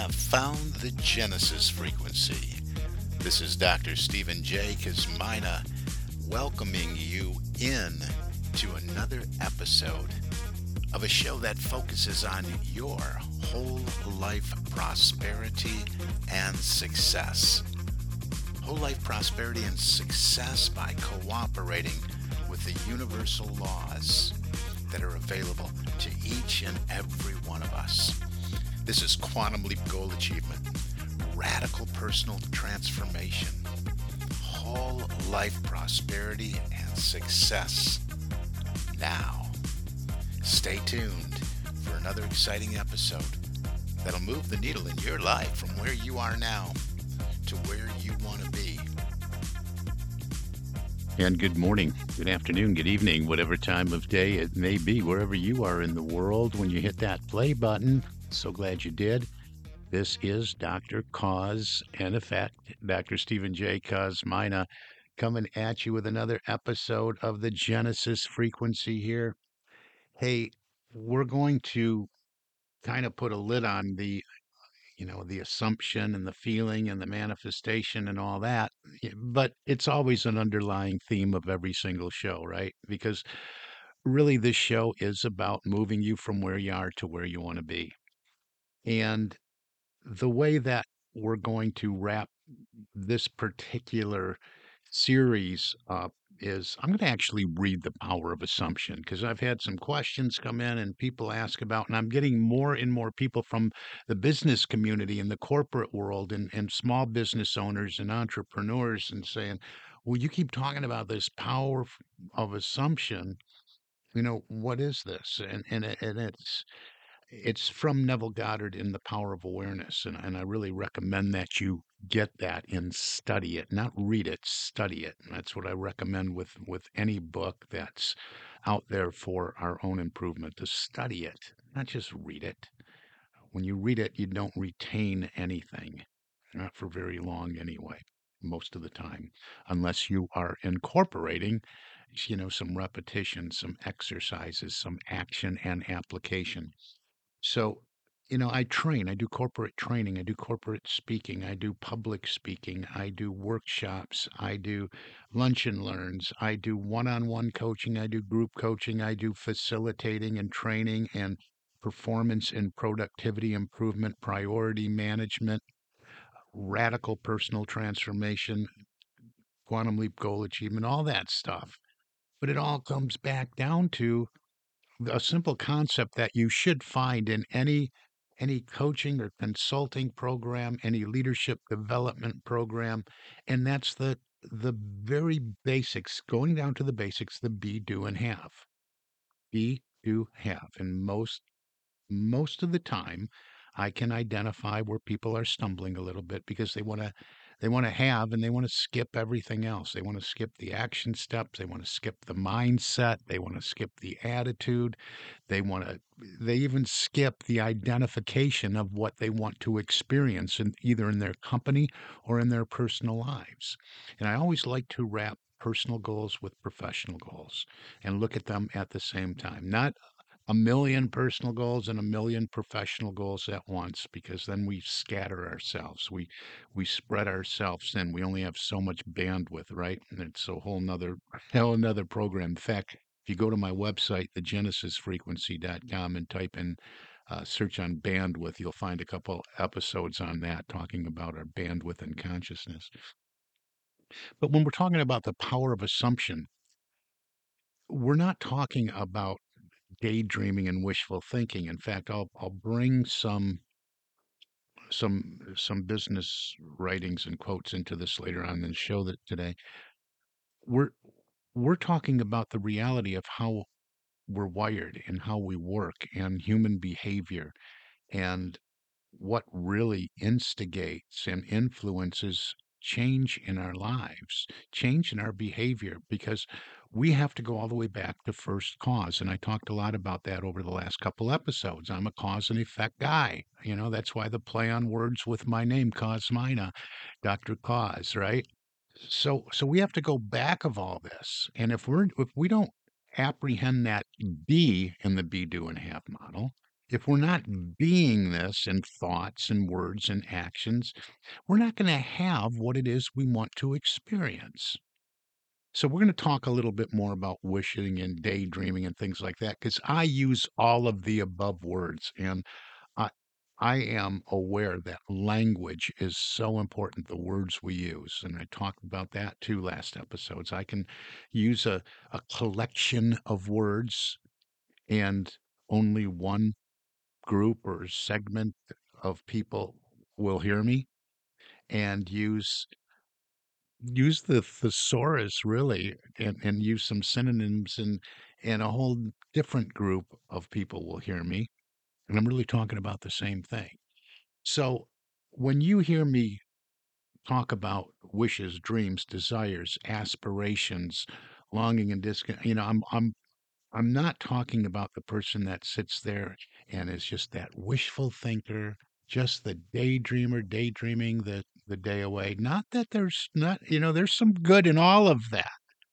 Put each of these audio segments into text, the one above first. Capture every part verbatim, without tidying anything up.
have found the Genesis frequency. This is Doctor Stephen J. Kazmina welcoming you in to another episode of a show that focuses on your whole life prosperity and success. Whole life prosperity and success by cooperating with the universal laws that are available to each and every one of us. This is Quantum Leap Goal Achievement, radical personal transformation, whole life prosperity and success. Now, stay tuned for another exciting episode that'll move the needle in your life from where you are now to where you want to be. And good morning, good afternoon, good evening, whatever time of day it may be, wherever you are in the world when you hit that play button. So glad you did. This is Doctor Cause and Effect, Doctor Stephen J. Kazmina, coming at you with another episode of the Genesis frequency here. Hey, we're going to kind of put a lid on the you know, the assumption and the feeling and the manifestation and all that. y- But it's always an underlying theme of every single show, right? Because really, this show is about moving you from where you are to where you want to be. And the way that we're going to wrap this particular series up is I'm going to actually read The Power of Assumption because I've had some questions come in and people ask about, and I'm getting more and more people from the business community and the corporate world and, and small business owners and entrepreneurs and saying, well, you keep talking about this power f- of assumption. You know, what is this? And, and, it- and it's, it's from Neville Goddard in The Power of Awareness, and, and I really recommend that you get that and study it, not read it, study it. And that's what I recommend with with any book that's out there for our own improvement, to study it, not just read it. When you read it, you don't retain anything, not for very long anyway, most of the time, unless you are incorporating, you know, some repetition, some exercises, some action and application. So, you know, I train, I do corporate training, I do corporate speaking, I do public speaking, I do workshops, I do lunch and learns, I do one on one coaching, I do group coaching, I do facilitating and training and performance and productivity improvement, priority management, radical personal transformation, quantum leap goal achievement, all that stuff. But it all comes back down to a simple concept that you should find in any any coaching or consulting program, any leadership development program, and that's the the very basics, going down to the basics, the be, do, and have. Be, do, have. And most most of the time I can identify where people are stumbling a little bit because they want to they want to have and they want to skip everything else. They want to skip the action steps, they want to skip the mindset, they want to skip the attitude, they want to they even skip the identification of what they want to experience in either in their company or in their personal lives. And I always like to wrap personal goals with professional goals and look at them at the same time. Not a million personal goals and a million professional goals at once, because then we scatter ourselves, we we spread ourselves thin, we only have so much bandwidth, right? And it's a whole nother whole nother program. In fact, if you go to my website, the genesis frequency dot com, and type in uh, search on bandwidth, you'll find a couple episodes on that talking about our bandwidth and consciousness. But when we're talking about the power of assumption, we're not talking about daydreaming and wishful thinking. In fact, I'll I'll bring some some some business writings and quotes into this later on in the show that today. We're we're talking about the reality of how we're wired and how we work and human behavior and what really instigates and influences change in our lives, change in our behavior, because we have to go all the way back to first cause. And I talked a lot about that over the last couple episodes. I'm a cause and effect guy. You know, that's why the play on words with my name, Cosmina, Doctor Cause, right? So so we have to go back of all this. And if we're if we don't apprehend that be in the be do and have model, If we're not being this in thoughts and words and actions, we're not going to have what it is we want to experience. So we're going to talk a little bit more about wishing and daydreaming and things like that because I use all of the above words, and I I am aware that language is so important, the words we use, and I talked about that too last episodes. I can use a, a collection of words and only one group or segment of people will hear me, and use use the thesaurus really, and, and use some synonyms, and and a whole different group of people will hear me. And I'm really talking about the same thing. So when you hear me talk about wishes, dreams, desires, aspirations, longing and discon, you know, I'm I'm I'm not talking about the person that sits there and is just that wishful thinker, just the daydreamer, daydreaming the the day away. Not that there's not, you know, there's some good in all of that,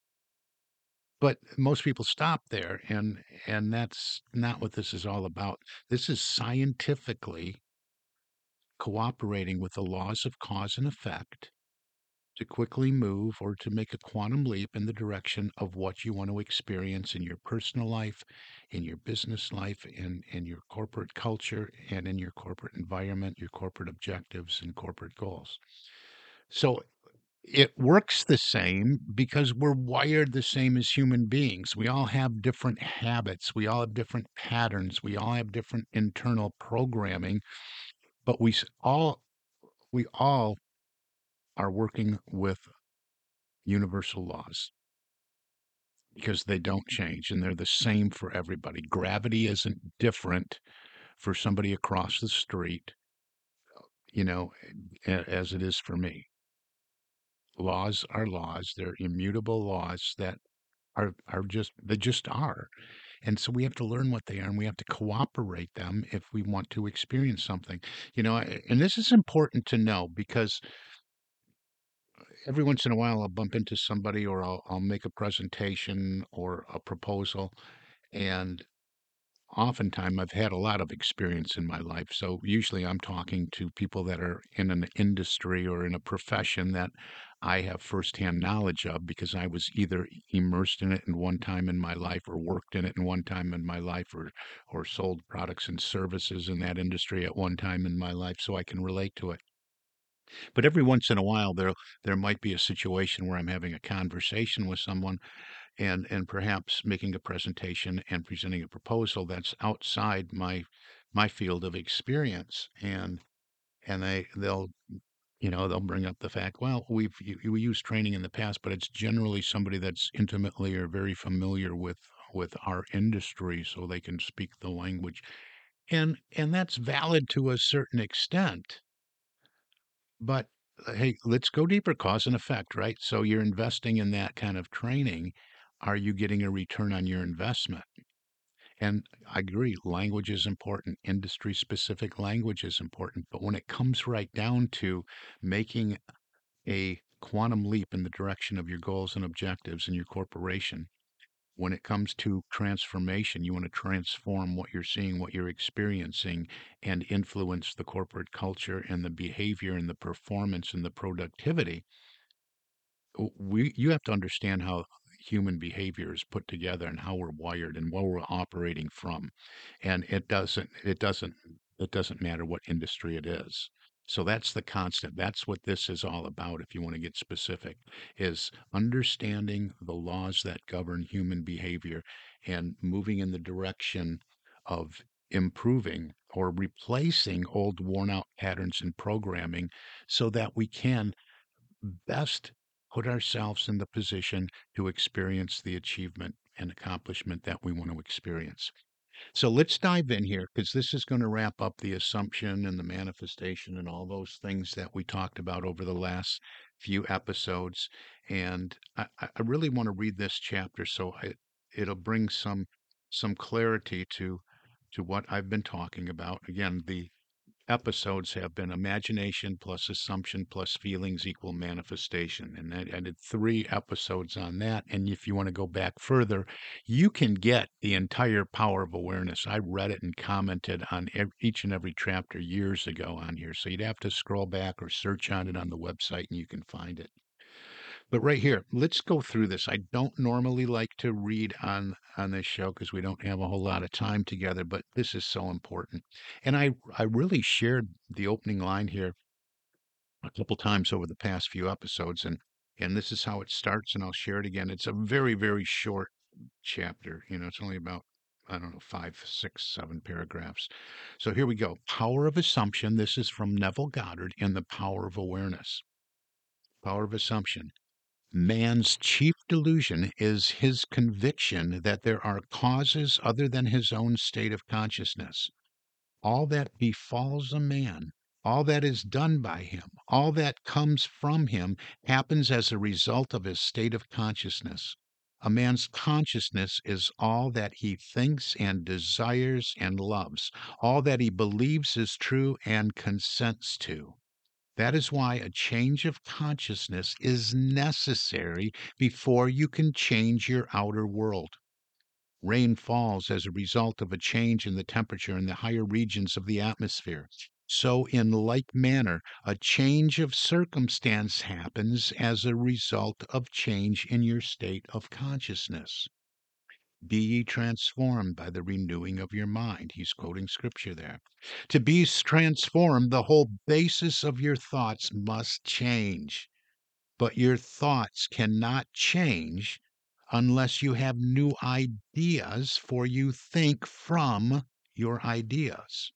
but most people stop there, and and that's not what this is all about. This is scientifically cooperating with the laws of cause and effect to quickly move or to make a quantum leap in the direction of what you want to experience in your personal life, in your business life, in, in your corporate culture, and in your corporate environment, your corporate objectives and corporate goals. So it works the same because we're wired the same as human beings. We all have different habits, we all have different patterns, we all have different internal programming, but we s- all we all are working with universal laws because they don't change and they're the same for everybody. Gravity isn't different for somebody across the street, you know, a- as it is for me. Laws are laws. They're immutable laws that are are just they just are. And so we have to learn what they are, and we have to cooperate them if we want to experience something. You know, a- and this is important to know because every once in a while I'll bump into somebody, or I'll I'll make a presentation or a proposal, and oftentimes I've had a lot of experience in my life. So usually I'm talking to people that are in an industry or in a profession that I have firsthand knowledge of because I was either immersed in it in one time in my life, or worked in it in one time in my life, or or sold products and services in that industry at one time in my life, so I can relate to it. But every once in a while there there might be a situation where I'm having a conversation with someone, and and perhaps making a presentation and presenting a proposal that's outside my my field of experience, and and they they'll you know they'll bring up the fact, well, we've u- we used training in the past, but it's generally somebody that's intimately or very familiar with with our industry, so they can speak the language, and and that's valid to a certain extent. But uh, hey, let's go deeper. Cause and effect, right? So you're investing in that kind of training. Are you getting a return on your investment? And I agree, language is important. Industry specific language is important. But when it comes right down to making a quantum leap in the direction of your goals and objectives in your corporation, when it comes to transformation, you want to transform what you're seeing, what you're experiencing, and influence the corporate culture and the behavior and the performance and the productivity. w- we you have to understand how human behavior is put together and how we're wired and where we're operating from, and it doesn't it doesn't it doesn't matter what industry it is. So that's the constant. That's what this is all about. If you want to get specific, is understanding the laws that govern human behavior and moving in the direction of improving or replacing old worn out patterns and programming so that we can best put ourselves in the position to experience the achievement and accomplishment that we want to experience. So let's dive in here because this is going to wrap up the assumption and the manifestation and all those things that we talked about over the last few episodes. And I, I I really want to read this chapter so it, it'll bring some some clarity to to what I've been talking about. Again, the episodes have been imagination plus assumption plus feelings equal manifestation. And I, I did three episodes on that. And if you want to go back further, you can get the entire Power of Awareness. I read it and commented on ev- each and every chapter years ago on here. So you'd have to scroll back or search on it on the website and you can find it. But right here, let's go through this. I don't normally like to read on on this show because we don't have a whole lot of time together, but this is so important. And I I really shared the opening line here a couple times over the past few episodes, and and this is how it starts, and I'll share it again. It's a very, very short chapter. You know, it's only about, I don't know, five, six, seven paragraphs. So here we go. Power of Assumption. This is from Neville Goddard in The Power of Awareness. Power of Assumption. Man's chief delusion is his conviction that there are causes other than his own state of consciousness. All that befalls a man, all that is done by him, all that comes from him happens as a result of his state of consciousness. A man's consciousness is all that he thinks and desires and loves, all that he believes is true and consents to. That is why a change of consciousness is necessary before you can change your outer world. Rain falls as a result of a change in the temperature in the higher regions of the atmosphere. So, in like manner, a change of circumstance happens as a result of change in your state of consciousness. Be ye transformed by the renewing of your mind. He's quoting scripture there. To be transformed, the whole basis of your thoughts must change. But your thoughts cannot change unless you have new ideas, for you think from your ideas.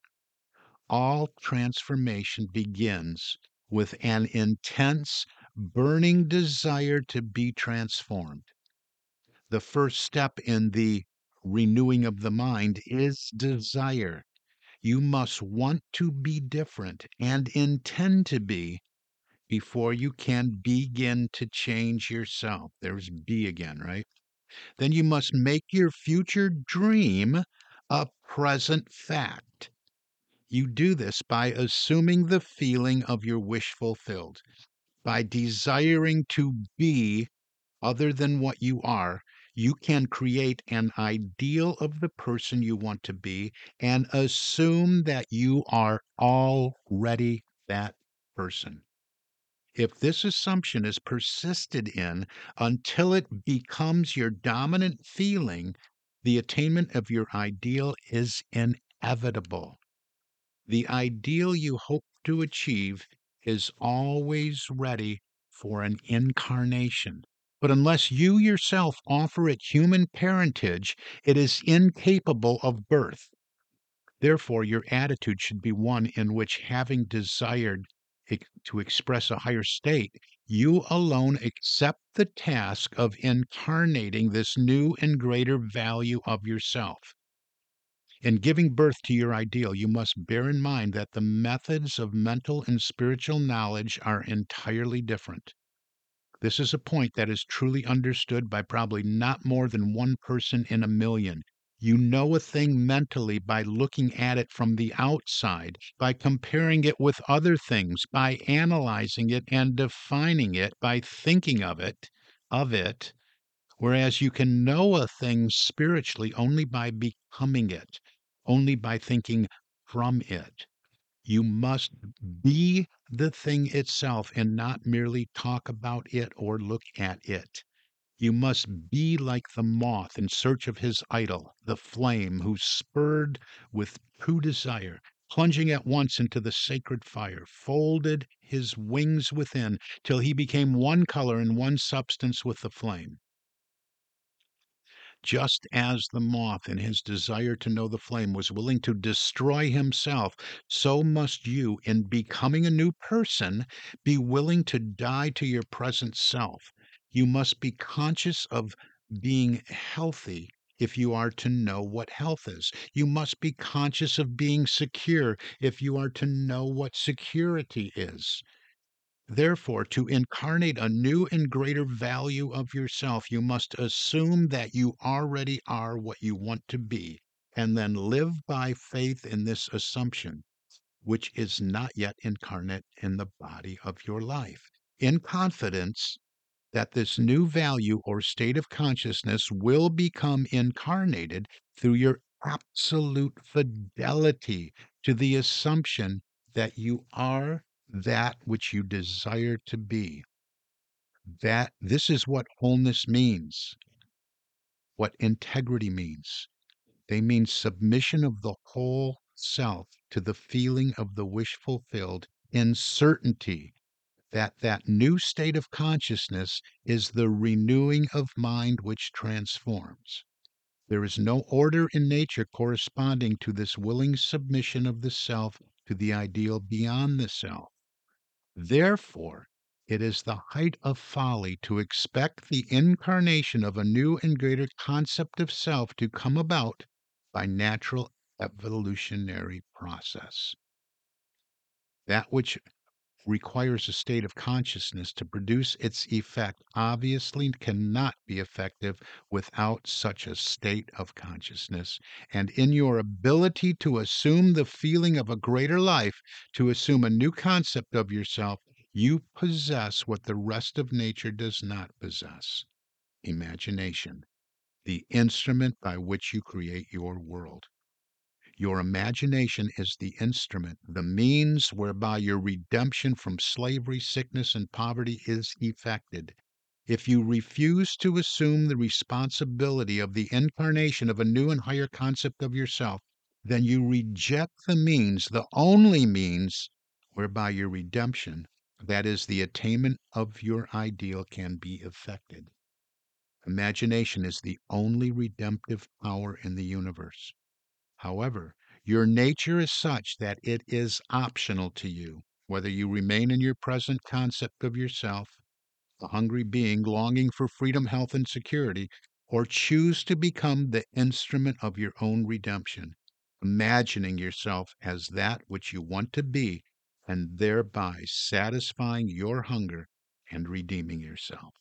All transformation begins with an intense, burning desire to be transformed. The first step in the renewing of the mind is desire. You must want to be different and intend to be before you can begin to change yourself. There's be again, right? Then you must make your future dream a present fact. You do this by assuming the feeling of your wish fulfilled, by desiring to be other than what you are. You can create an ideal of the person you want to be and assume that you are already that person. If this assumption is persisted in until it becomes your dominant feeling, the attainment of your ideal is inevitable. The ideal you hope to achieve is always ready for an incarnation. But unless you yourself offer it human parentage, it is incapable of birth. Therefore, your attitude should be one in which, having desired ex- to express a higher state, you alone accept the task of incarnating this new and greater value of yourself. In giving birth to your ideal, you must bear in mind that the methods of mental and spiritual knowledge are entirely different. This is a point that is truly understood by probably not more than one person in a million. You know a thing mentally by looking at it from the outside, by comparing it with other things, by analyzing it and defining it, by thinking of it, of it, whereas you can know a thing spiritually only by becoming it, only by thinking from it. You must be the thing itself and not merely talk about it or look at it. You must be like the moth in search of his idol, the flame, who spurred with true desire, plunging at once into the sacred fire, folded his wings within till he became one color and one substance with the flame. Just as the moth, in his desire to know the flame, was willing to destroy himself, so must you, in becoming a new person, be willing to die to your present self. You must be conscious of being healthy if you are to know what health is. You must be conscious of being secure if you are to know what security is. Therefore, to incarnate a new and greater value of yourself, you must assume that you already are what you want to be, and then live by faith in this assumption. which is not yet incarnate in the body of your life, in confidence that this new value or state of consciousness will become incarnated through your absolute fidelity to the assumption that you are that which you desire to be. That this is what wholeness means, what integrity means. They mean submission of the whole self to the feeling of the wish fulfilled in certainty that that new state of consciousness is the renewing of mind which transforms. There is no order in nature corresponding to this willing submission of the self to the ideal beyond the self. Therefore, it is the height of folly to expect the incarnation of a new and greater concept of self to come about by natural evolutionary process. That which requires a state of consciousness to produce its effect obviously cannot be effective without such a state of consciousness. And in your ability to assume the feeling of a greater life, to assume a new concept of yourself, you possess what the rest of nature does not possess: imagination, the instrument by which you create your world. Your imagination is the instrument, the means whereby your redemption from slavery, sickness, and poverty is effected. If you refuse to assume the responsibility of the incarnation of a new and higher concept of yourself, then you reject the means, the only means whereby your redemption, that is, the attainment of your ideal, can be effected. Imagination is the only redemptive power in the universe. However, your nature is such that it is optional to you, whether you remain in your present concept of yourself, a hungry being longing for freedom, health, and security, or choose to become the instrument of your own redemption, imagining yourself as that which you want to be, and thereby satisfying your hunger and redeeming yourself.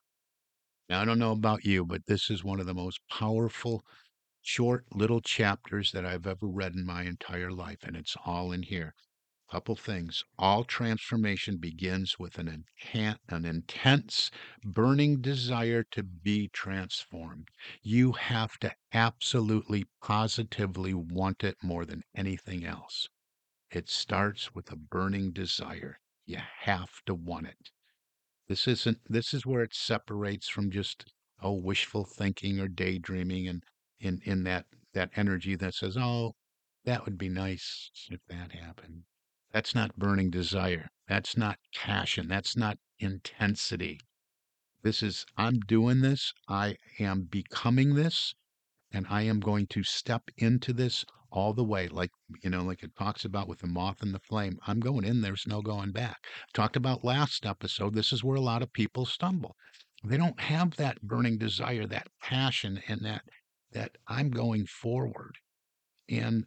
Now, I don't know about you, but this is one of the most powerful short little chapters that I've ever read in my entire life, and it's all in here. Couple things. All transformation begins with an incan- an intense, burning desire to be transformed. You have to absolutely, positively want it more than anything else. It starts with a burning desire. You have to want it. This isn't this is where it separates from just, oh, wishful thinking or daydreaming, and in in that that energy that says, "Oh, that would be nice if that happened." That's not burning desire. That's not passion. That's not intensity. This is, I'm doing this. I am becoming this, and I am going to step into this all the way. Like, you know, like it talks about with the moth and the flame. I'm going in, there's no going back. Talked about last episode. This is where a lot of people stumble. They don't have that burning desire, that passion, and that that I'm going forward. And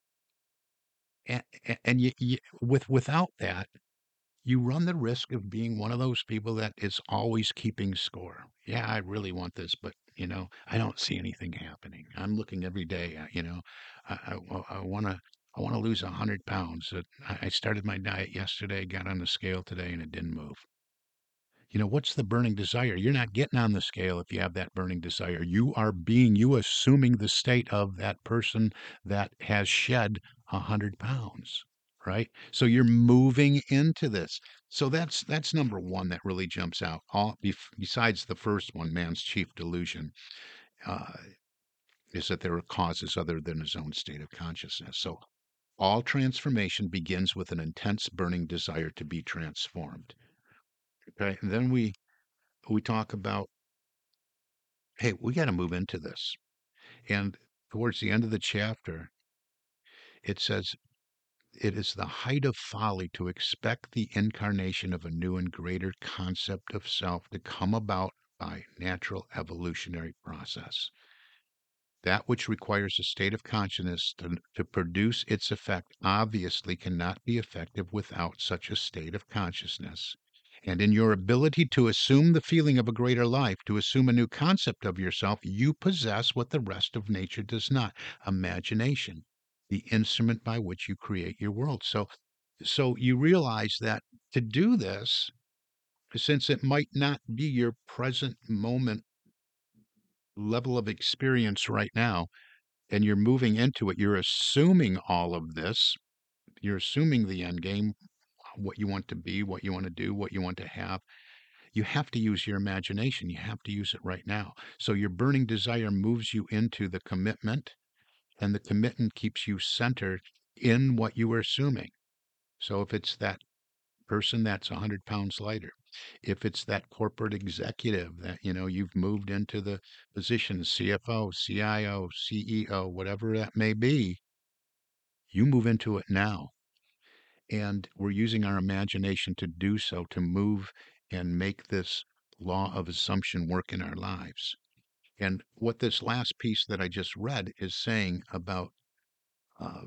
and, and you, you with without that, you run the risk of being one of those people that is always keeping score. Yeah, I really want this, but you know, I don't see anything happening. I'm looking every day. uh, You know, I, I, want to I want to lose a hundred pounds. Uh, I I started my diet yesterday, got on the scale today, and it didn't move. You know, what's the burning desire? You're not getting on the scale if you have that burning desire. You are being, you assuming the state of that person that has shed a hundred pounds, right? So you're moving into this. So that's that's number one that really jumps out. All bef- besides the first one, man's chief delusion, uh, is that there are causes other than his own state of consciousness. So all transformation begins with an intense burning desire to be transformed. Okay, and then we we talk about, hey, we got to move into this. And towards the end of the chapter, it says, it is the height of folly to expect the incarnation of a new and greater concept of self to come about by natural evolutionary process. That which requires a state of consciousness to, to produce its effect obviously cannot be effective without such a state of consciousness. And in your ability to assume the feeling of a greater life, to assume a new concept of yourself, you possess what the rest of nature does not: imagination, the instrument by which you create your world. So, so you realize that to do this, since it might not be your present moment level of experience right now, and you're moving into it, you're assuming all of this. You're assuming the end game, what you want to be, what you want to do, what you want to have. You have to use your imagination. You have to use it right now. So your burning desire moves you into the commitment, and the commitment keeps you centered in what you were assuming. So if it's that person that's one hundred pounds lighter, if it's that corporate executive that, you know, you've moved into the position, C F O, C I O, C E O, whatever that may be, you move into it now. And we're using our imagination to do so, to move and make this law of assumption work in our lives. And what this last piece that I just read is saying about uh,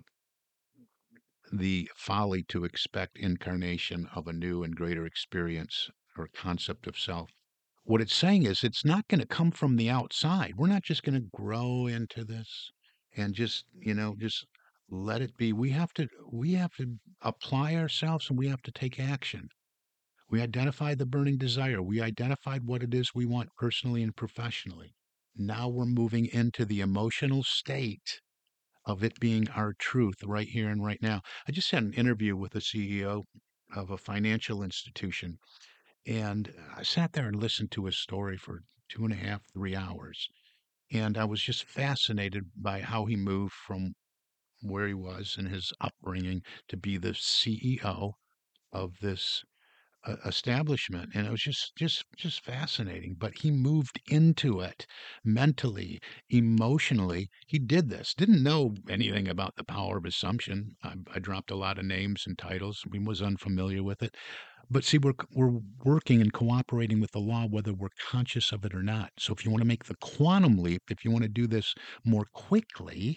the folly to expect incarnation of a new and greater experience or concept of self. What it's saying is it's not going to come from the outside. We're not just going to grow into this and just, you know, just let it be. We have to we have to apply ourselves, and we have to take action. We identified the burning desire. We identified what it is we want personally and professionally. Now we're moving into the emotional state of it being our truth right here and right now. I just had an interview with a C E O of a financial institution, and I sat there and listened to his story for two and a half, three hours. And I was just fascinated by how he moved from where he was in his upbringing to be the C E O of this uh, establishment, and it was just just just fascinating. But he moved into it mentally, emotionally. He did this, didn't know anything about the power of assumption. I, I dropped a lot of names and titles. He was unfamiliar with it. But see, we're we're working and cooperating with the law whether we're conscious of it or not. So if you want to make the quantum leap, if you want to do this more quickly,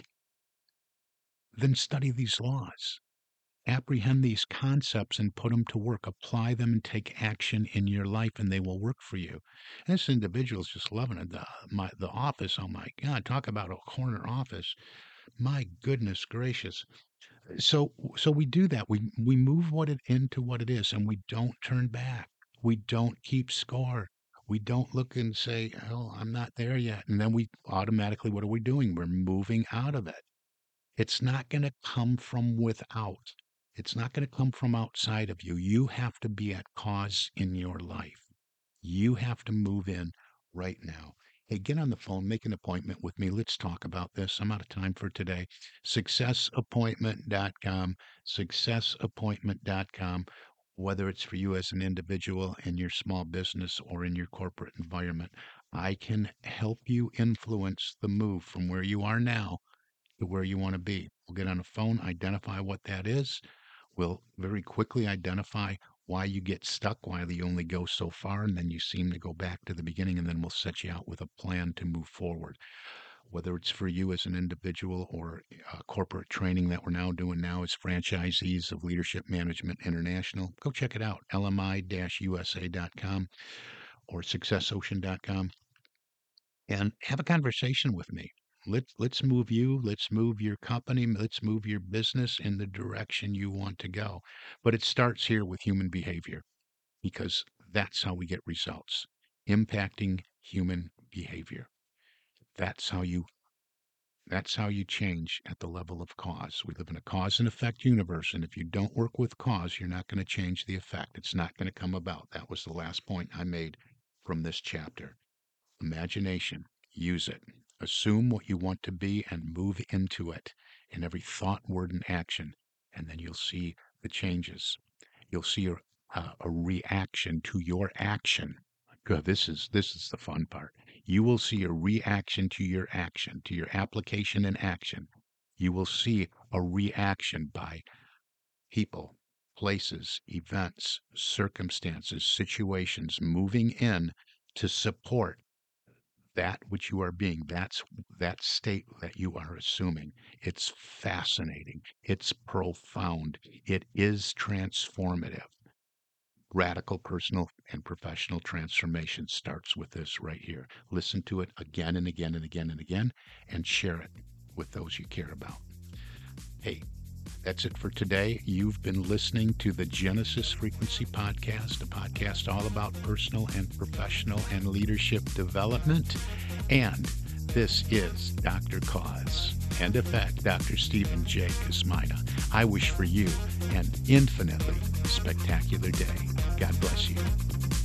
then study these laws, apprehend these concepts and put them to work. Apply them and take action in your life, and they will work for you. And this individual's just loving it. The my the office. Oh my God! Talk about a corner office. My goodness gracious. So so we do that. We we move what it into what it is, and we don't turn back. We don't keep score. We don't look and say, "Oh, I'm not there yet," and then we automatically, what are we doing? We're moving out of it. It's not going to come from without. It's not going to come from outside of you. You have to be at cause in your life. You have to move in right now. Hey, get on the phone, make an appointment with me. Let's talk about this. I'm out of time for today. success appointment dot com, success appointment dot com. Whether it's for you as an individual in your small business or in your corporate environment, I can help you influence the move from where you are now to where you want to be. We'll get on a phone, identify what that is. We'll very quickly identify why you get stuck, why you only go so far, and then you seem to go back to the beginning, and then we'll set you out with a plan to move forward. Whether it's for you as an individual or uh, corporate training that we're now doing now as franchisees of Leadership Management International, go check it out, L M I U S A dot com or success ocean dot com, and have a conversation with me. Let's let's move you, let's move your company, let's move your business in the direction you want to go. But it starts here with human behavior, because that's how we get results. Impacting human behavior. That's how you that's how you change at the level of cause. We live in a cause and effect universe, and if you don't work with cause, you're not going to change the effect. It's not going to come about. That was the last point I made from this chapter. Imagination, use it. Assume what you want to be and move into it in every thought, word, and action. And then you'll see the changes. You'll see a, a, a reaction to your action. Good. This is this is the fun part. You will see a reaction to your action, to your application and action. You will see a reaction by people, places, events, circumstances, situations moving in to support that which you are being. That's that state that you are assuming. It's fascinating. It's profound. It is transformative. Radical personal and professional transformation starts with this right here. Listen to it again and again and again and again, and share it with those you care about. Hey, that's it for today. You've been listening to the Genesis Frequency Podcast, a podcast all about personal and professional and leadership development. And this is Doctor Cause and Effect, Doctor Stephen J. Kosmina. I wish for you an infinitely spectacular day. God bless you.